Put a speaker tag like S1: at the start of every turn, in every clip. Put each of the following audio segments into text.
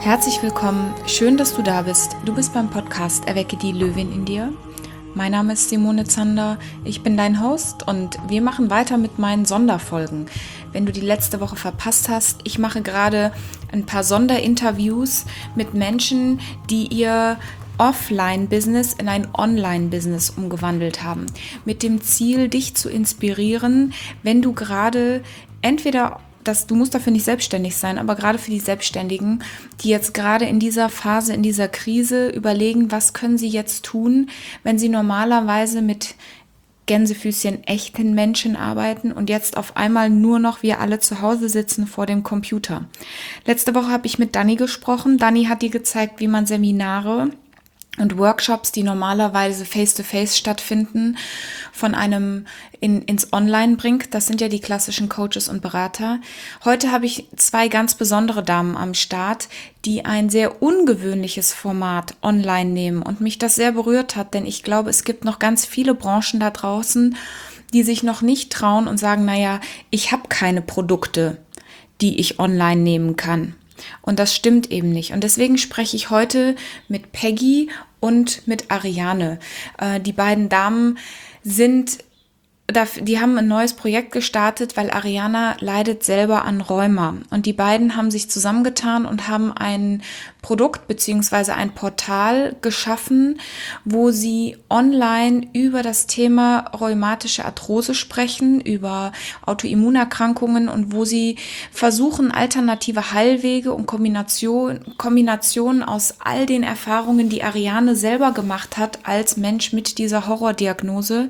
S1: Herzlich willkommen, schön, dass du da bist. Du bist beim Podcast Erwecke die Löwin in dir. Mein Name ist Simone Zander, ich bin dein Host und wir machen weiter mit meinen Sonderfolgen. Wenn du die letzte Woche verpasst hast, ich mache gerade ein paar Sonderinterviews mit Menschen, die ihr Offline-Business in ein Online-Business umgewandelt haben. Mit dem Ziel, dich zu inspirieren, wenn du gerade entweder du musst dafür nicht selbstständig sein, aber gerade für die Selbstständigen, die jetzt gerade in dieser Phase, in dieser Krise überlegen, was können sie jetzt tun, wenn sie normalerweise mit Gänsefüßchen echten Menschen arbeiten und jetzt auf einmal nur noch wir alle zu Hause sitzen vor dem Computer. Letzte Woche habe ich mit Dani gesprochen. Dani hat dir gezeigt, wie man Seminare und Workshops, die normalerweise face-to-face stattfinden, von einem ins Online bringt. Das sind ja die klassischen Coaches und Berater. Heute habe ich zwei ganz besondere Damen am Start, die ein sehr ungewöhnliches Format online nehmen und mich das sehr berührt hat, denn ich glaube, es gibt noch ganz viele Branchen da draußen, die sich noch nicht trauen und sagen, naja, ich habe keine Produkte, die ich online nehmen kann. Und das stimmt eben nicht. Und deswegen spreche ich heute mit Peggy und mit Ariane. Die beiden Damen die haben ein neues Projekt gestartet, weil Ariana leidet selber an Rheuma. Und die beiden haben sich zusammengetan und haben ein Produkt beziehungsweise ein Portal geschaffen, wo sie online über das Thema rheumatische Arthrose sprechen, über Autoimmunerkrankungen und wo sie versuchen, alternative Heilwege und Kombinationen aus all den Erfahrungen, die Ariane selber gemacht hat als Mensch mit dieser Horrordiagnose,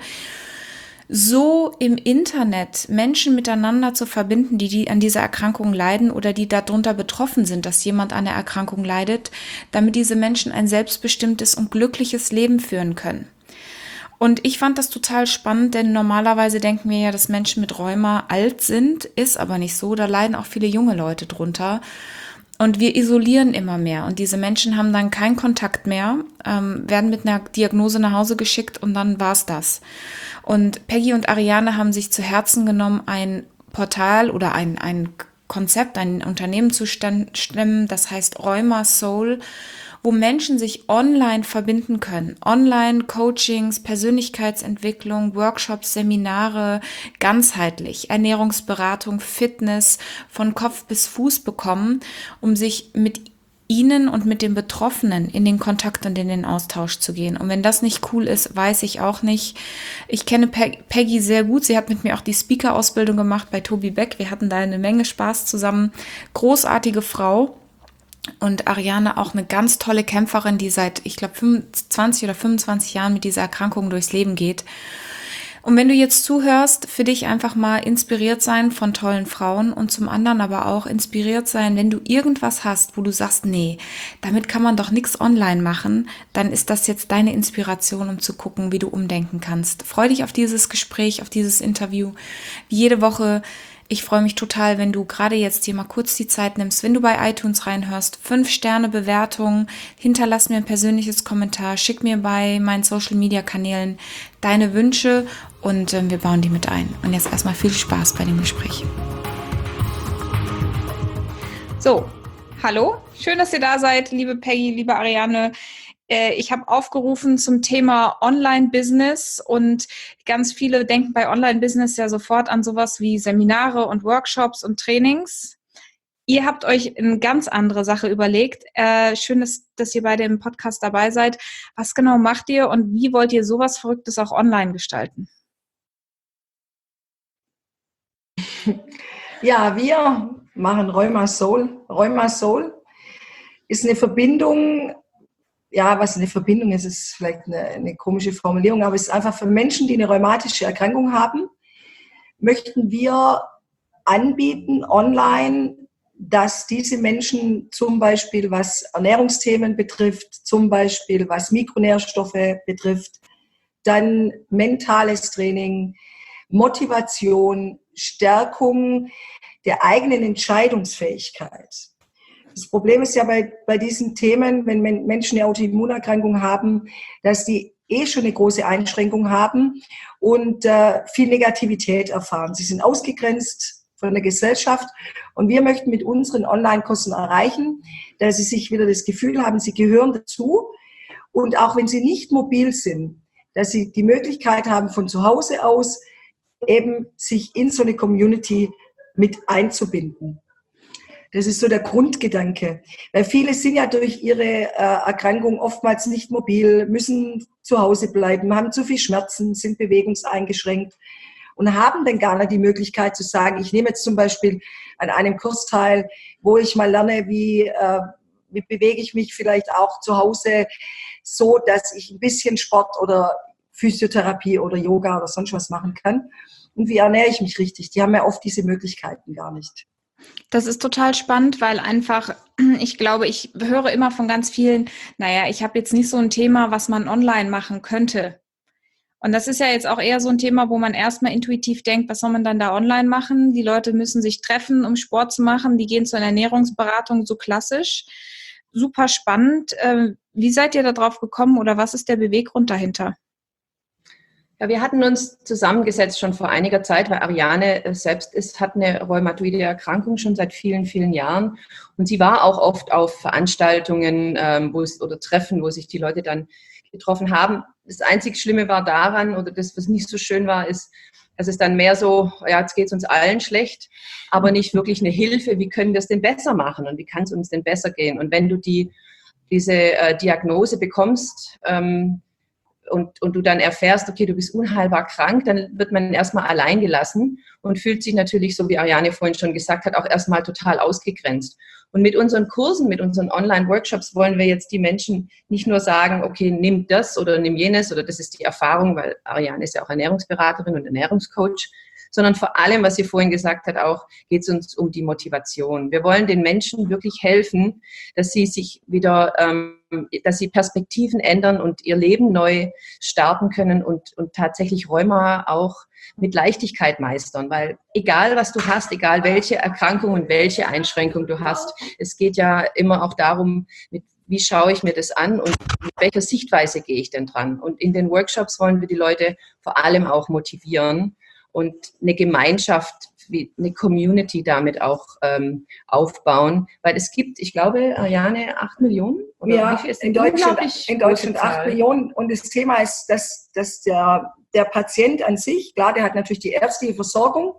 S1: so im Internet Menschen miteinander zu verbinden, die an dieser Erkrankung leiden oder die darunter betroffen sind, dass jemand an der Erkrankung leidet, damit diese Menschen ein selbstbestimmtes und glückliches Leben führen können. Und ich fand das total spannend, denn normalerweise denken wir ja, dass Menschen mit Rheuma alt sind, ist aber nicht so, da leiden auch viele junge Leute drunter. Und wir isolieren immer mehr und diese Menschen haben dann keinen Kontakt mehr, werden mit einer Diagnose nach Hause geschickt und dann war's das. Und Peggy und Ariane haben sich zu Herzen genommen, ein Portal oder ein Konzept, ein Unternehmen zu stemmen, das heißt Rheuma Soul, wo Menschen sich online verbinden können. Online-Coachings, Persönlichkeitsentwicklung, Workshops, Seminare, ganzheitlich, Ernährungsberatung, Fitness von Kopf bis Fuß bekommen, um sich mit ihnen und mit den Betroffenen in den Kontakt und in den Austausch zu gehen. Und wenn das nicht cool ist, weiß ich auch nicht. Ich kenne Peggy sehr gut. Sie hat mit mir auch die Speaker-Ausbildung gemacht bei Tobi Beck. Wir hatten da eine Menge Spaß zusammen. Großartige Frau. Und Ariane auch eine ganz tolle Kämpferin, die seit, ich glaube, 20 oder 25 Jahren mit dieser Erkrankung durchs Leben geht. Und wenn du jetzt zuhörst, für dich einfach mal inspiriert sein von tollen Frauen und zum anderen aber auch inspiriert sein, wenn du irgendwas hast, wo du sagst, nee, damit kann man doch nichts online machen, dann ist das jetzt deine Inspiration, um zu gucken, wie du umdenken kannst. Freu dich auf dieses Gespräch, auf dieses Interview. Wie jede Woche. Ich freue mich total, wenn du gerade jetzt dir mal kurz die Zeit nimmst, wenn du bei iTunes reinhörst, 5-Sterne-Bewertung, hinterlass mir ein persönliches Kommentar, schick mir bei meinen Social-Media-Kanälen deine Wünsche und wir bauen die mit ein. Und jetzt erstmal viel Spaß bei dem Gespräch. So, hallo, schön, dass ihr da seid, liebe Peggy, liebe Ariane. Ich habe aufgerufen zum Thema Online-Business und ganz viele denken bei Online-Business ja sofort an sowas wie Seminare und Workshops und Trainings. Ihr habt euch eine ganz andere Sache überlegt. Schön, dass ihr beide im Podcast dabei seid. Was genau macht ihr und wie wollt ihr sowas Verrücktes auch online gestalten?
S2: Ja, wir machen Rheuma Soul. Rheuma Soul ist eine Verbindung. Ja, was eine Verbindung ist, ist vielleicht eine komische Formulierung, aber es ist einfach für Menschen, die eine rheumatische Erkrankung haben, möchten wir anbieten online, dass diese Menschen zum Beispiel, was Ernährungsthemen betrifft, zum Beispiel was Mikronährstoffe betrifft, dann mentales Training, Motivation, Stärkung der eigenen Entscheidungsfähigkeit. Das Problem ist ja bei diesen Themen, wenn Menschen eine Autoimmunerkrankung haben, dass die schon eine große Einschränkung haben und viel Negativität erfahren. Sie sind ausgegrenzt von der Gesellschaft. Und wir möchten mit unseren Online-Kursen erreichen, dass sie sich wieder das Gefühl haben, sie gehören dazu. Und auch wenn sie nicht mobil sind, dass sie die Möglichkeit haben, von zu Hause aus eben sich in so eine Community mit einzubinden. Das ist so der Grundgedanke. Weil viele sind ja durch ihre Erkrankung oftmals nicht mobil, müssen zu Hause bleiben, haben zu viel Schmerzen, sind bewegungseingeschränkt und haben dann gar nicht die Möglichkeit zu sagen, ich nehme jetzt zum Beispiel an einem Kurs teil, wo ich mal lerne, wie bewege ich mich vielleicht auch zu Hause so, dass ich ein bisschen Sport oder Physiotherapie oder Yoga oder sonst was machen kann. Und wie ernähre ich mich richtig? Die haben ja oft diese Möglichkeiten gar nicht.
S1: Das ist total spannend, weil einfach, ich glaube, ich höre immer von ganz vielen, naja, ich habe jetzt nicht so ein Thema, was man online machen könnte. Und das ist ja jetzt auch eher so ein Thema, wo man erstmal intuitiv denkt, was soll man dann da online machen? Die Leute müssen sich treffen, um Sport zu machen. Die gehen zu einer Ernährungsberatung, so klassisch. Super spannend. Wie seid ihr da drauf gekommen oder was ist der Beweggrund dahinter?
S3: Ja, wir hatten uns zusammengesetzt schon vor einiger Zeit, weil Ariane selbst hat eine rheumatoide Erkrankung schon seit vielen, vielen Jahren. Und sie war auch oft auf Veranstaltungen oder Treffen, wo sich die Leute dann getroffen haben. Das einzig Schlimme war daran, oder das, was nicht so schön war, ist, dass es dann mehr so, ja, jetzt geht es uns allen schlecht, aber nicht wirklich eine Hilfe, wie können wir es denn besser machen und wie kann es uns denn besser gehen? Und wenn du diese Diagnose bekommst, und du dann erfährst, okay, du bist unheilbar krank, dann wird man erstmal allein gelassen und fühlt sich natürlich, so wie Ariane vorhin schon gesagt hat, auch erstmal total ausgegrenzt. Und mit unseren Kursen, mit unseren Online-Workshops wollen wir jetzt die Menschen nicht nur sagen, okay, nimm das oder nimm jenes oder das ist die Erfahrung, weil Ariane ist ja auch Ernährungsberaterin und Ernährungscoach, sondern vor allem, was sie vorhin gesagt hat, auch geht es uns um die Motivation. Wir wollen den Menschen wirklich helfen, dass sie sich wieder, dass sie Perspektiven ändern und ihr Leben neu starten können und tatsächlich Rheuma auch mit Leichtigkeit meistern, weil egal was du hast, egal welche Erkrankung und welche Einschränkung du hast, es geht ja immer auch darum, wie schaue ich mir das an und mit welcher Sichtweise gehe ich denn dran? Und in den Workshops wollen wir die Leute vor allem auch motivieren und eine Gemeinschaft, wie eine Community damit auch aufbauen, weil es gibt, ich glaube, Ariane, 8 Millionen? Oder
S2: ja,
S3: wie viel ist
S2: in Deutschland 8 Millionen und das Thema ist, dass der Patient an sich, klar, der hat natürlich die ärztliche Versorgung,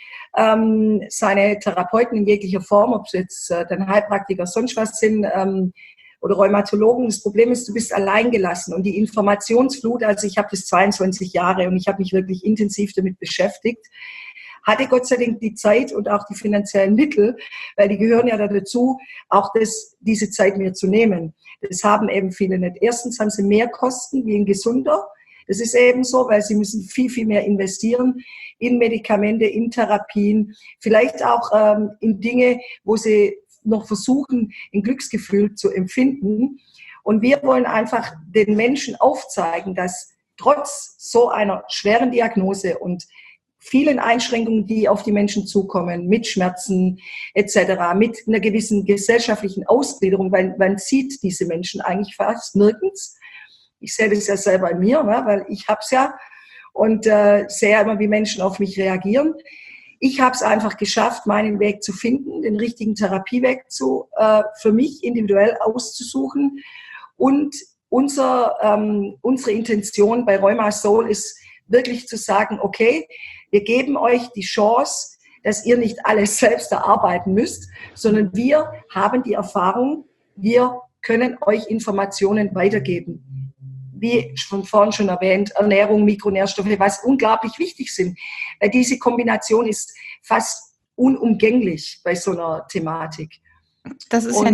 S2: seine Therapeuten in jeglicher Form, ob es jetzt dann Heilpraktiker, sonst was sind, oder Rheumatologen. Das Problem ist, du bist allein gelassen und die Informationsflut, also ich habe das 22 Jahre und ich habe mich wirklich intensiv damit beschäftigt, hatte Gott sei Dank die Zeit und auch die finanziellen Mittel, weil die gehören ja dazu, auch diese Zeit mir zu nehmen. Das haben eben viele nicht. Erstens haben sie mehr Kosten wie ein Gesunder. Das ist eben so, weil sie müssen viel, viel mehr investieren in Medikamente, in Therapien, vielleicht auch in Dinge, wo sie noch versuchen, ein Glücksgefühl zu empfinden. Und wir wollen einfach den Menschen aufzeigen, dass trotz so einer schweren Diagnose und vielen Einschränkungen, die auf die Menschen zukommen, mit Schmerzen etc., mit einer gewissen gesellschaftlichen Ausgliederung, weil man sieht diese Menschen eigentlich fast nirgends. Ich sehe das ja selber an mir, weil ich habe es ja und sehe ja immer, wie Menschen auf mich reagieren. Ich habe es einfach geschafft, meinen Weg zu finden, den richtigen Therapieweg für mich individuell auszusuchen. Und unsere Intention bei Rheuma Soul ist wirklich zu sagen, okay, wir geben euch die Chance, dass ihr nicht alles selbst erarbeiten müsst, sondern wir haben die Erfahrung, wir können euch Informationen weitergeben. Wie von vorhin schon erwähnt, Ernährung, Mikronährstoffe, was unglaublich wichtig sind. Weil diese Kombination ist fast unumgänglich bei so einer Thematik.
S1: Das ist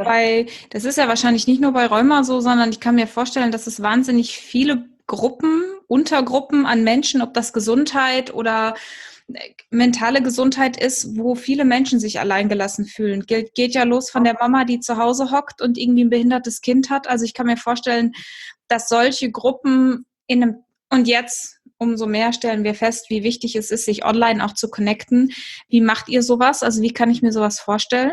S1: das ist ja wahrscheinlich nicht nur bei Rheuma so, sondern ich kann mir vorstellen, dass es wahnsinnig viele Gruppen, Untergruppen an Menschen, ob das Gesundheit oder mentale Gesundheit ist, wo viele Menschen sich alleingelassen fühlen. Geht ja los von der Mama, die zu Hause hockt und irgendwie ein behindertes Kind hat. Also ich kann mir vorstellen, dass solche Gruppen und jetzt umso mehr stellen wir fest, wie wichtig es ist, sich online auch zu connecten. Wie macht ihr sowas? Also wie kann ich mir sowas vorstellen?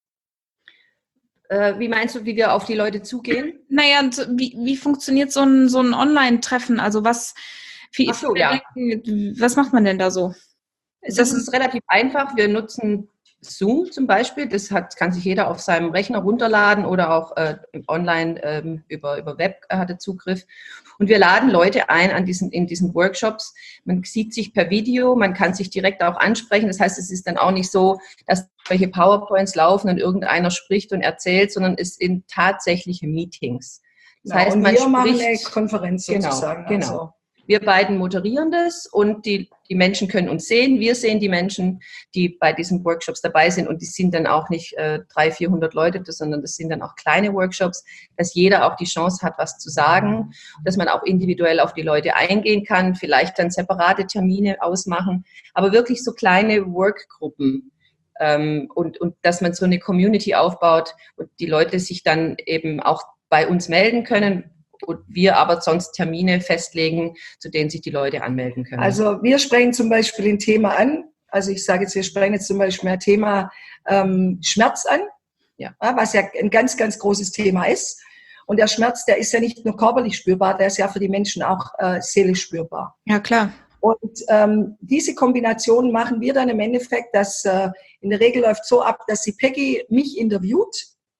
S3: Wie meinst du, wie wir auf die Leute zugehen?
S1: Naja, wie funktioniert so ein Online-Treffen? Also was macht man denn da so?
S3: Das ist relativ einfach. Wir nutzen Zoom zum Beispiel. Kann sich jeder auf seinem Rechner runterladen oder auch online über Web hatte Zugriff. Und wir laden Leute ein in diesen Workshops. Man sieht sich per Video, man kann sich direkt auch ansprechen. Das heißt, es ist dann auch nicht so, dass welche PowerPoints laufen und irgendeiner spricht und erzählt, sondern es sind tatsächliche Meetings. Das heißt,
S2: und
S3: man
S2: wir machen eine Konferenz sozusagen.
S3: Genau. Also. Wir beiden moderieren das und die Menschen können uns sehen. Wir sehen die Menschen, die bei diesen Workshops dabei sind. Und die sind dann auch nicht 300, 400 Leute, sondern das sind dann auch kleine Workshops, dass jeder auch die Chance hat, was zu sagen, dass man auch individuell auf die Leute eingehen kann, vielleicht dann separate Termine ausmachen, aber wirklich so kleine Workgruppen. Und dass man so eine Community aufbaut und die Leute sich dann eben auch bei uns melden können, und wir aber sonst Termine festlegen, zu denen sich die Leute anmelden können.
S2: Also wir sprechen zum Beispiel ein Thema an. Also ich sage jetzt, wir sprechen jetzt zum Beispiel ein Thema Schmerz an, was ja ein ganz, ganz großes Thema ist. Und der Schmerz, der ist ja nicht nur körperlich spürbar, der ist ja für die Menschen auch seelisch spürbar.
S1: Ja, klar.
S2: Und diese Kombination machen wir dann im Endeffekt, dass in der Regel läuft so ab, dass die Peggy mich interviewt.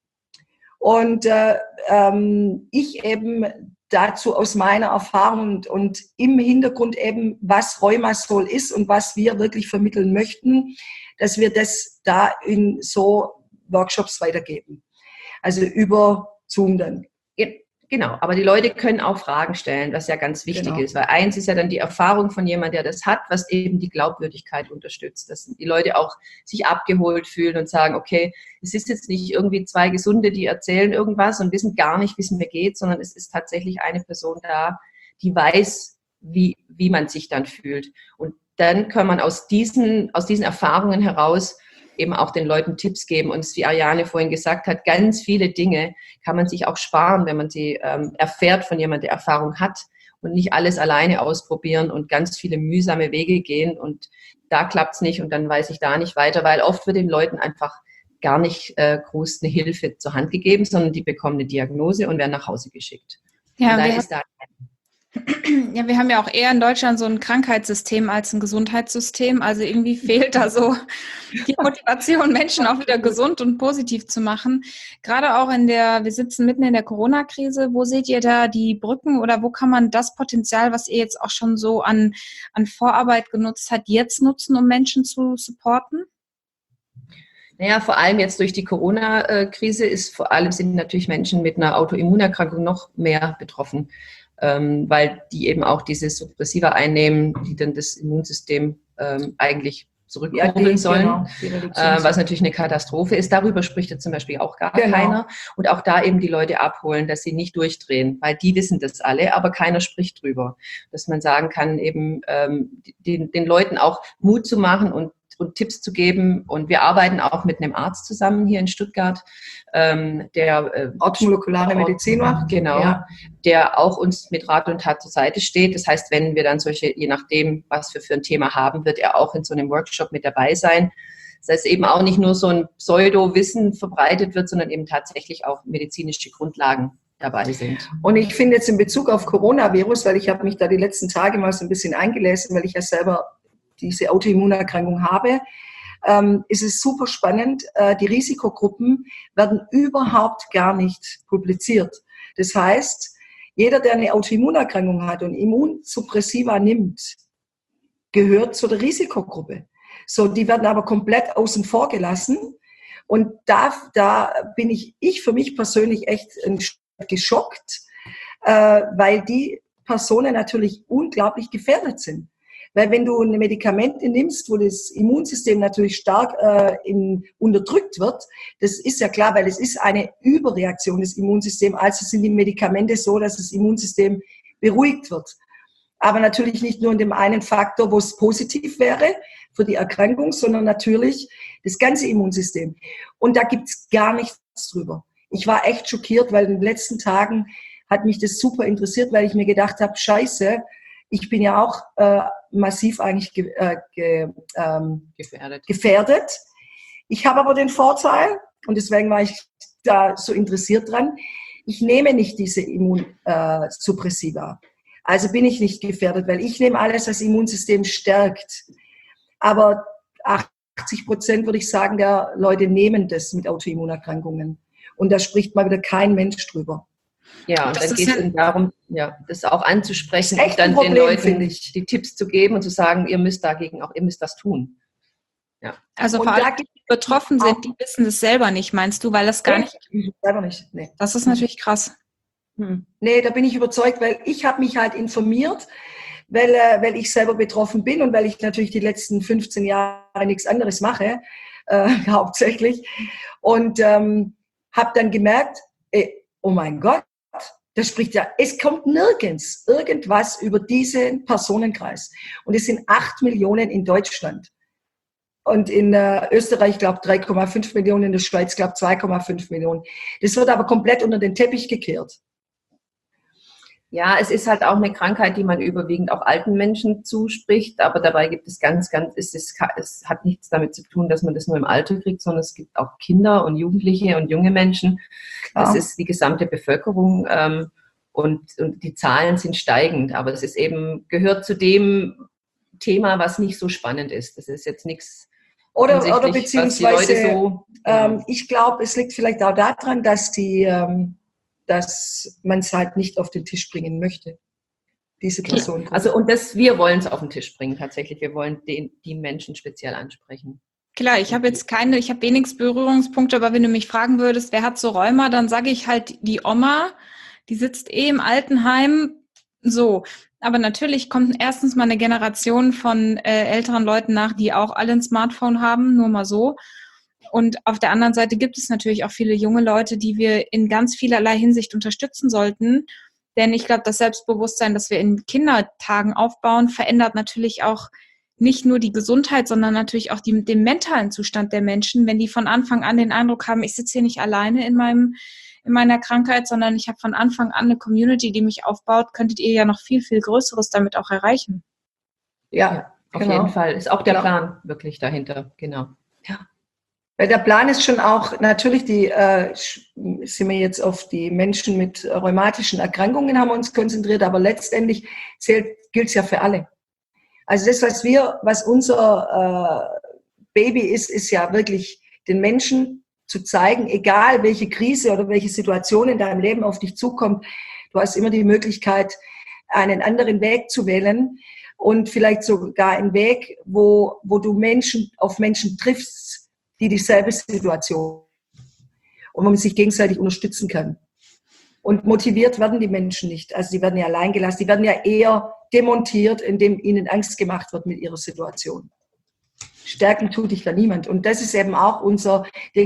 S2: Und ich eben dazu aus meiner Erfahrung und im Hintergrund eben, was Rheumasol ist und was wir wirklich vermitteln möchten, dass wir das da in so Workshops weitergeben. Also über Zoom dann.
S3: Genau, aber die Leute können auch Fragen stellen, was ja ganz wichtig ist, weil eins ist ja dann die Erfahrung von jemandem, der das hat, was eben die Glaubwürdigkeit unterstützt, dass die Leute auch sich abgeholt fühlen und sagen, okay, es ist jetzt nicht irgendwie zwei Gesunde, die erzählen irgendwas und wissen gar nicht, wie es mir geht, sondern es ist tatsächlich eine Person da, die weiß, wie man sich dann fühlt. Und dann kann man aus diesen Erfahrungen heraus eben auch den Leuten Tipps geben. Und wie Ariane vorhin gesagt hat, ganz viele Dinge kann man sich auch sparen, wenn man sie erfährt von jemandem, der Erfahrung hat und nicht alles alleine ausprobieren und ganz viele mühsame Wege gehen. Und da klappt es nicht und dann weiß ich da nicht weiter, weil oft wird den Leuten einfach gar nicht groß eine Hilfe zur Hand gegeben, sondern die bekommen eine Diagnose und werden nach Hause geschickt.
S1: Ja, wir haben ja auch eher in Deutschland so ein Krankheitssystem als ein Gesundheitssystem. Also irgendwie fehlt da so die Motivation, Menschen auch wieder gesund und positiv zu machen. Gerade auch wir sitzen mitten in der Corona-Krise. Wo seht ihr da die Brücken oder wo kann man das Potenzial, was ihr jetzt auch schon so an Vorarbeit genutzt habt, jetzt nutzen, um Menschen zu supporten?
S3: Naja, vor allem jetzt durch die Corona-Krise sind natürlich Menschen mit einer Autoimmunerkrankung noch mehr betroffen. Weil die eben auch diese Suppressiva einnehmen, die dann das Immunsystem eigentlich zurückkurbeln sollen, was natürlich eine Katastrophe ist. Darüber spricht ja zum Beispiel auch gar keiner. Und auch da eben die Leute abholen, dass sie nicht durchdrehen, weil die wissen das alle, aber keiner spricht drüber. Dass man sagen kann, eben den Leuten auch Mut zu machen und Tipps zu geben. Und wir arbeiten auch mit einem Arzt zusammen hier in Stuttgart, der
S2: orthomolekulare Medizin macht.
S3: Genau, der auch uns mit Rat und Tat zur Seite steht. Das heißt, wenn wir dann je nachdem, was wir für ein Thema haben, wird er auch in so einem Workshop mit dabei sein. Das heißt eben auch nicht nur so ein Pseudo-Wissen verbreitet wird, sondern eben tatsächlich auch medizinische Grundlagen dabei sind.
S2: Und ich finde jetzt in Bezug auf Coronavirus, weil ich habe mich da die letzten Tage mal so ein bisschen eingelesen, weil ich ja selber diese Autoimmunerkrankung habe, ist es super spannend. Die Risikogruppen werden überhaupt gar nicht publiziert. Das heißt, jeder, der eine Autoimmunerkrankung hat und Immunsuppressiva nimmt, gehört zu der Risikogruppe. So, die werden aber komplett außen vor gelassen. Und da bin ich für mich persönlich echt geschockt, weil die Personen natürlich unglaublich gefährdet sind. Weil wenn du Medikamente nimmst, wo das Immunsystem natürlich stark unterdrückt wird, das ist ja klar, weil es ist eine Überreaktion des Immunsystems, also sind die Medikamente so, dass das Immunsystem beruhigt wird. Aber natürlich nicht nur in dem einen Faktor, wo es positiv wäre für die Erkrankung, sondern natürlich das ganze Immunsystem. Und da gibt's gar nichts drüber. Ich war echt schockiert, weil in den letzten Tagen hat mich das super interessiert, weil ich mir gedacht habe, scheiße, ich bin ja auch massiv eigentlich gefährdet. Ich habe aber den Vorteil, und deswegen war ich da so interessiert dran, ich nehme nicht diese Immunsuppressiva. Also bin ich nicht gefährdet, weil ich nehme alles, was das Immunsystem stärkt. aber 80% würde ich sagen, der Leute nehmen das mit Autoimmunerkrankungen. Und da spricht mal wieder kein Mensch drüber.
S3: Ja, und dann geht es eben darum, das auch anzusprechen
S2: und dann
S3: den Leuten die Tipps zu geben und zu sagen, ihr müsst das tun.
S1: Ja. Also vor allem, die betroffen sind, die wissen es selber nicht, meinst du, weil das gar nicht...
S2: Selber nicht, nee.
S1: Das ist natürlich krass.
S2: Nee, da bin ich überzeugt, weil ich habe mich halt informiert, weil ich selber betroffen bin und weil ich natürlich die letzten 15 Jahre nichts anderes mache, hauptsächlich. Und habe dann gemerkt, oh mein Gott, das spricht ja, es kommt nirgends irgendwas über diesen Personenkreis. Und es sind 8 Millionen in Deutschland. Und in Österreich, glaube ich, 3,5 Millionen, in der Schweiz, glaube ich, 2,5 Millionen. Das wird aber komplett unter den Teppich gekehrt.
S3: Ja, es ist halt auch eine Krankheit, die man überwiegend auch alten Menschen zuspricht, aber dabei gibt es es hat nichts damit zu tun, dass man das nur im Alter kriegt, sondern es gibt auch Kinder und Jugendliche und junge Menschen. Das ist die gesamte Bevölkerung und die Zahlen sind steigend, aber es ist gehört zu dem Thema, was nicht so spannend ist. Das ist jetzt nichts.
S2: Oder beziehungsweise, ich glaube, es liegt vielleicht auch daran, dass man es halt nicht auf den Tisch bringen möchte, diese Person.
S3: Also wir wollen es auf den Tisch bringen tatsächlich. Wir wollen die Menschen speziell ansprechen.
S1: Klar, ich habe wenig Berührungspunkte, aber wenn du mich fragen würdest, wer hat so Rheuma, dann sage ich halt die Oma, die sitzt im Altenheim, so. Aber natürlich kommt erstens mal eine Generation von älteren Leuten nach, die auch alle ein Smartphone haben, nur mal so. Und auf der anderen Seite gibt es natürlich auch viele junge Leute, die wir in ganz vielerlei Hinsicht unterstützen sollten. Denn ich glaube, das Selbstbewusstsein, das wir in Kindertagen aufbauen, verändert natürlich auch nicht nur die Gesundheit, sondern natürlich auch den mentalen Zustand der Menschen. Wenn die von Anfang an den Eindruck haben, ich sitze hier nicht alleine in meiner Krankheit, sondern ich habe von Anfang an eine Community, die mich aufbaut, könntet ihr ja noch viel, viel Größeres damit auch erreichen.
S3: Ja, auf jeden Fall. Ist auch der Plan wirklich dahinter, genau.
S2: Ja. Weil der Plan ist schon auch, natürlich sind wir jetzt auf die Menschen mit rheumatischen Erkrankungen haben wir uns konzentriert, aber letztendlich gilt es ja für alle. Also das, was unser Baby ist ja wirklich den Menschen zu zeigen, egal welche Krise oder welche Situation in deinem Leben auf dich zukommt, du hast immer die Möglichkeit, einen anderen Weg zu wählen und vielleicht sogar einen Weg, wo du auf Menschen triffst, die dieselbe Situation und wo man sich gegenseitig unterstützen kann. Und motiviert werden die Menschen nicht. Also die werden ja allein gelassen, die werden ja eher demontiert, indem ihnen Angst gemacht wird mit ihrer Situation. Stärken tut dich da niemand. Und das ist eben auch unser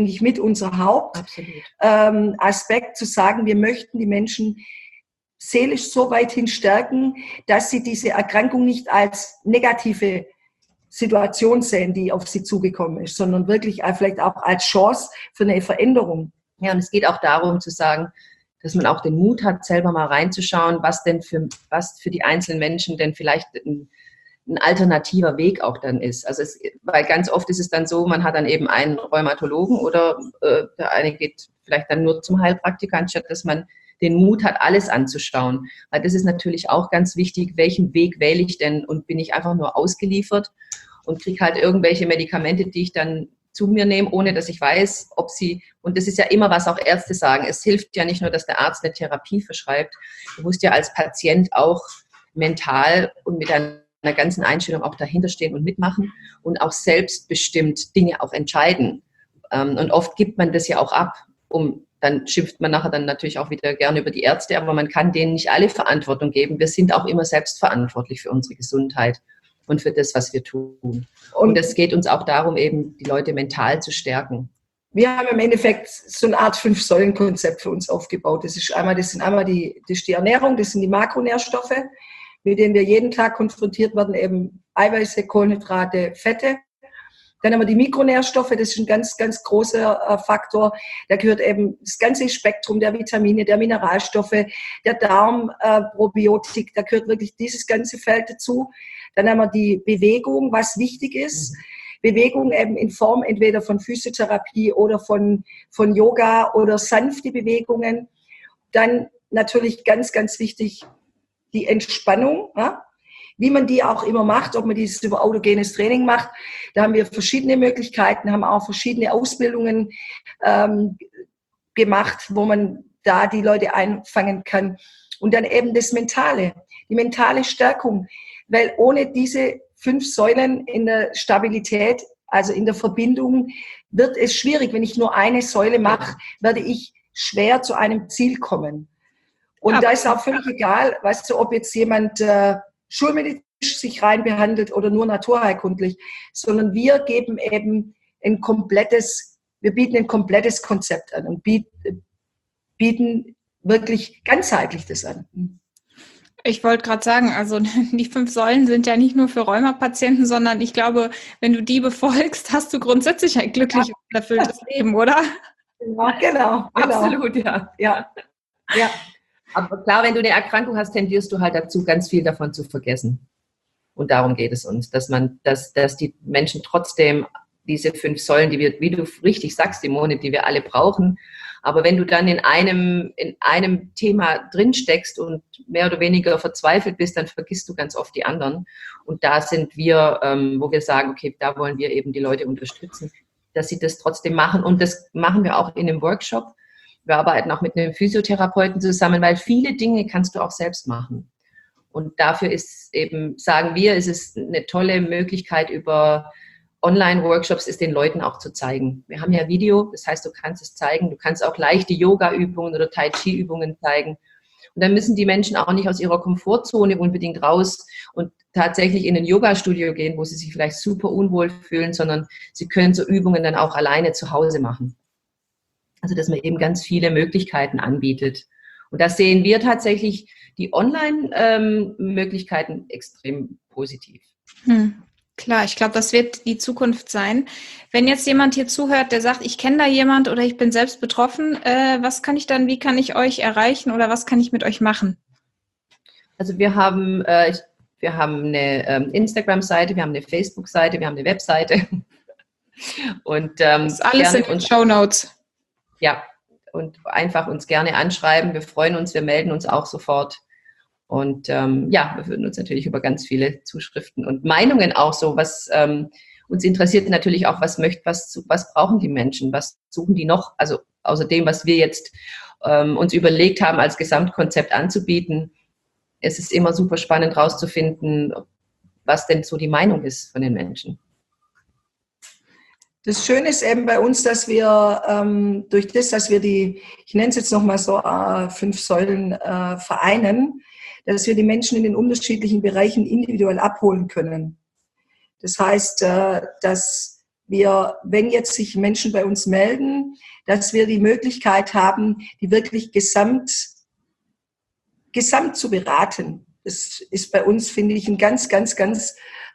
S2: Hauptaspekt, zu sagen, wir möchten die Menschen seelisch so weit hin stärken, dass sie diese Erkrankung nicht als negative Situation sehen, die auf sie zugekommen ist, sondern wirklich vielleicht auch als Chance für eine Veränderung.
S3: Ja, und es geht auch darum zu sagen, dass man auch den Mut hat, selber mal reinzuschauen, was für die einzelnen Menschen denn vielleicht ein alternativer Weg auch dann ist. Also weil ganz oft ist es dann so, man hat dann eben einen Rheumatologen oder der eine geht vielleicht dann nur zum Heilpraktiker, anstatt dass man den Mut hat, alles anzuschauen. Weil das ist natürlich auch ganz wichtig, welchen Weg wähle ich denn und bin ich einfach nur ausgeliefert und kriege halt irgendwelche Medikamente, die ich dann zu mir nehme, ohne dass ich weiß, und das ist ja immer, was auch Ärzte sagen, es hilft ja nicht nur, dass der Arzt eine Therapie verschreibt, du musst ja als Patient auch mental und mit einer ganzen Einstellung auch dahinter stehen und mitmachen und auch selbstbestimmt Dinge auch entscheiden. Und oft gibt man das ja auch ab, dann schimpft man nachher dann natürlich auch wieder gerne über die Ärzte, aber man kann denen nicht alle Verantwortung geben. Wir sind auch immer selbstverantwortlich für unsere Gesundheit und für das, was wir tun. Und es geht uns auch darum, eben die Leute mental zu stärken.
S2: Wir haben im Endeffekt so eine Art 5-Säulen-Konzept für uns aufgebaut. Das ist die Ernährung, das sind die Makronährstoffe, mit denen wir jeden Tag konfrontiert werden, eben Eiweiße, Kohlenhydrate, Fette. Dann haben wir die Mikronährstoffe, das ist ein ganz, ganz großer Faktor. Da gehört eben das ganze Spektrum der Vitamine, der Mineralstoffe, der Darmprobiotik, da gehört wirklich dieses ganze Feld dazu. Dann haben wir die Bewegung, was wichtig ist. Bewegung eben in Form entweder von Physiotherapie oder von Yoga oder sanfte Bewegungen. Dann natürlich ganz, ganz wichtig die Entspannung. Ja? wie man die auch immer macht, ob man dieses über autogenes Training macht. Da haben wir verschiedene Möglichkeiten, haben auch verschiedene Ausbildungen gemacht, wo man da die Leute einfangen kann. Und dann eben das Mentale, die mentale Stärkung, weil ohne diese 5 Säulen in der Stabilität, also in der Verbindung, wird es schwierig. Wenn ich nur eine Säule mache, werde ich schwer zu einem Ziel kommen. Und da ist auch völlig egal, weißt du, ob jetzt jemand schulmedizinisch sich rein behandelt oder nur naturheilkundlich, sondern wir geben eben wir bieten ein komplettes Konzept an und bieten wirklich ganzheitlich das an.
S1: Ich wollte gerade sagen, also die 5 Säulen sind ja nicht nur für Rheumapatienten, sondern ich glaube, wenn du die befolgst, hast du grundsätzlich ein glückliches und erfülltes Leben, oder?
S2: Genau.
S3: Absolut, ja. Aber klar, wenn du eine Erkrankung hast, tendierst du halt dazu, ganz viel davon zu vergessen. Und darum geht es uns, dass die Menschen trotzdem diese 5 Säulen, die wir, wie du richtig sagst, Simone, die wir alle brauchen. Aber wenn du dann in einem Thema drinsteckst und mehr oder weniger verzweifelt bist, dann vergisst du ganz oft die anderen. Und da sind wir, wo wir sagen, okay, da wollen wir eben die Leute unterstützen, dass sie das trotzdem machen. Und das machen wir auch in einem Workshop. Wir arbeiten auch mit einem Physiotherapeuten zusammen, weil viele Dinge kannst du auch selbst machen. Und dafür ist eben, sagen wir, es ist eine tolle Möglichkeit, über Online-Workshops ist den Leuten auch zu zeigen. Wir haben ja Video, das heißt, du kannst es zeigen. Du kannst auch leichte Yoga-Übungen oder Tai-Chi-Übungen zeigen. Und dann müssen die Menschen auch nicht aus ihrer Komfortzone unbedingt raus und tatsächlich in ein Yoga-Studio gehen, wo sie sich vielleicht super unwohl fühlen, sondern sie können so Übungen dann auch alleine zu Hause machen. Also, dass man eben ganz viele Möglichkeiten anbietet. Und da sehen wir tatsächlich die Online-Möglichkeiten extrem positiv.
S1: Klar, ich glaube, das wird die Zukunft sein. Wenn jetzt jemand hier zuhört, der sagt, ich kenne da jemand oder ich bin selbst betroffen, wie kann ich euch erreichen oder was kann ich mit euch machen?
S3: Also wir haben eine Instagram-Seite, wir haben eine Facebook-Seite, wir haben eine Webseite. Und,
S1: das ist alles in den Shownotes.
S3: Ja, und einfach uns gerne anschreiben. Wir freuen uns, wir melden uns auch sofort. Und wir würden uns natürlich über ganz viele Zuschriften und Meinungen auch so, was uns interessiert natürlich auch, was brauchen die Menschen, was suchen die noch, also außer dem, was wir jetzt uns überlegt haben, als Gesamtkonzept anzubieten. Es ist immer super spannend rauszufinden, was denn so die Meinung ist von den Menschen.
S2: Das Schöne ist eben bei uns, dass wir durch das, dass wir ich nenne es jetzt nochmal so 5 Säulen vereinen, dass wir die Menschen in den unterschiedlichen Bereichen individuell abholen können. Das heißt, dass wir, wenn jetzt sich Menschen bei uns melden, dass wir die Möglichkeit haben, die wirklich gesamt zu beraten. Das ist bei uns, finde ich, ein ganz, ganz, ganz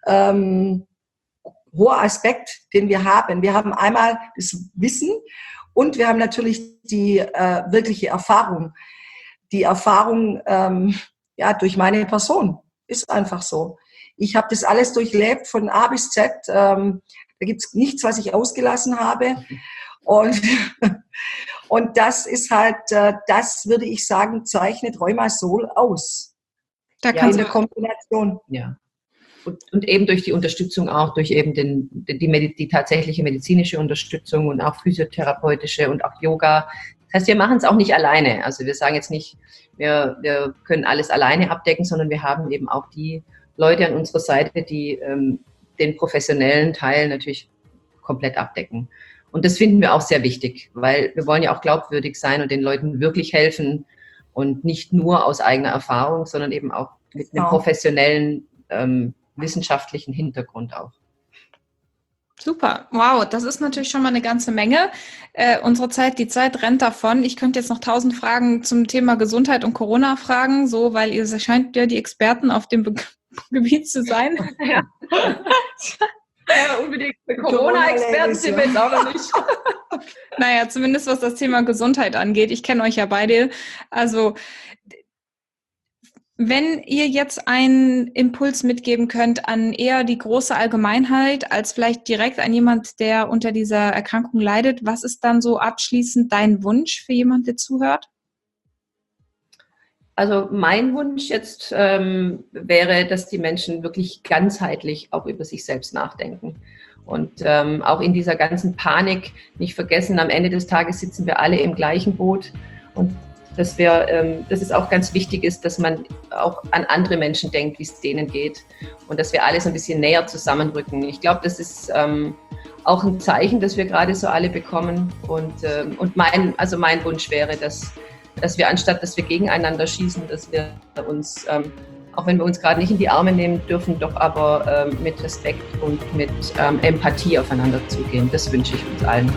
S2: hoher Aspekt, den wir haben. Wir haben einmal das Wissen und wir haben natürlich die wirkliche Erfahrung. Die Erfahrung durch meine Person ist einfach so. Ich habe das alles durchlebt von A bis Z. Da gibt es nichts, was ich ausgelassen habe. Und das ist halt, das würde ich sagen, zeichnet Rheumasol aus.
S1: Da
S2: in der Kombination.
S3: Ja. Und eben durch die Unterstützung auch, durch eben die tatsächliche medizinische Unterstützung und auch physiotherapeutische und auch Yoga. Das heißt, wir machen es auch nicht alleine. Also wir sagen jetzt nicht, wir können alles alleine abdecken, sondern wir haben eben auch die Leute an unserer Seite, die den professionellen Teil natürlich komplett abdecken. Und das finden wir auch sehr wichtig, weil wir wollen ja auch glaubwürdig sein und den Leuten wirklich helfen und nicht nur aus eigener Erfahrung, sondern eben auch mit einem professionellen wissenschaftlichen Hintergrund auch.
S1: Super, wow, das ist natürlich schon mal eine ganze Menge. Die Zeit rennt davon. Ich könnte jetzt noch 1000 Fragen zum Thema Gesundheit und Corona fragen, so, weil ihr scheint ja die Experten auf dem Gebiet zu sein.
S3: Ja. Ja, unbedingt. Corona-Experten sind wir jetzt auch noch nicht.
S1: Naja, zumindest was das Thema Gesundheit angeht. Ich kenne euch ja beide. Also wenn ihr jetzt einen Impuls mitgeben könnt an eher die große Allgemeinheit, als vielleicht direkt an jemand, der unter dieser Erkrankung leidet, was ist dann so abschließend dein Wunsch für jemand, der zuhört?
S3: Also mein Wunsch jetzt wäre, dass die Menschen wirklich ganzheitlich auch über sich selbst nachdenken. Und auch in dieser ganzen Panik nicht vergessen, am Ende des Tages sitzen wir alle im gleichen Boot. Und dass es auch ganz wichtig ist, dass man auch an andere Menschen denkt, wie es denen geht. Und dass wir alle so ein bisschen näher zusammenrücken. Ich glaube, das ist auch ein Zeichen, das wir gerade so alle bekommen. Und mein Wunsch wäre, dass wir, anstatt dass wir gegeneinander schießen, dass wir uns, auch wenn wir uns gerade nicht in die Arme nehmen dürfen, doch aber mit Respekt und mit Empathie aufeinander zugehen. Das wünsche ich uns allen.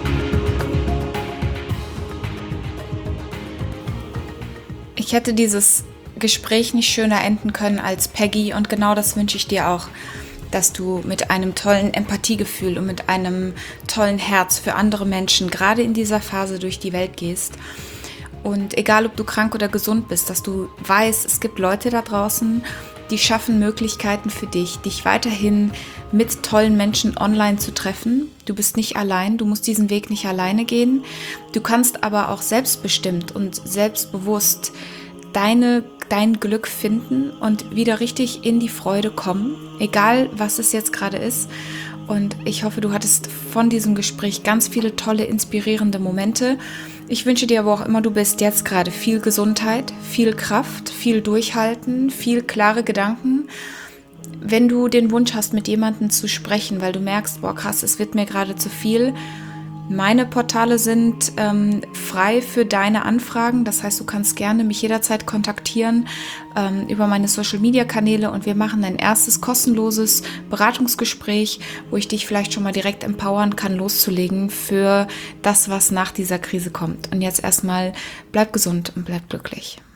S1: Ich hätte dieses Gespräch nicht schöner enden können als Peggy und genau das wünsche ich dir auch, dass du mit einem tollen Empathiegefühl und mit einem tollen Herz für andere Menschen gerade in dieser Phase durch die Welt gehst. Und egal, ob du krank oder gesund bist, dass du weißt, es gibt Leute da draußen, die schaffen Möglichkeiten für dich, dich weiterhin mit tollen Menschen online zu treffen. Du bist nicht allein, du musst diesen Weg nicht alleine gehen. Du kannst aber auch selbstbestimmt und selbstbewusst dein Glück finden und wieder richtig in die Freude kommen, egal was es jetzt gerade ist. Und ich hoffe, du hattest von diesem Gespräch ganz viele tolle, inspirierende Momente. Ich wünsche dir, wo auch immer du bist, jetzt gerade viel Gesundheit, viel Kraft, viel Durchhalten, viel klare Gedanken. Wenn du den Wunsch hast, mit jemandem zu sprechen, weil du merkst, boah krass, es wird mir gerade zu viel. Meine Portale sind frei für deine Anfragen. Das heißt, du kannst gerne mich jederzeit kontaktieren über meine Social-Media-Kanäle und wir machen ein erstes kostenloses Beratungsgespräch, wo ich dich vielleicht schon mal direkt empowern kann, loszulegen für das, was nach dieser Krise kommt. Und jetzt erstmal bleib gesund und bleib glücklich.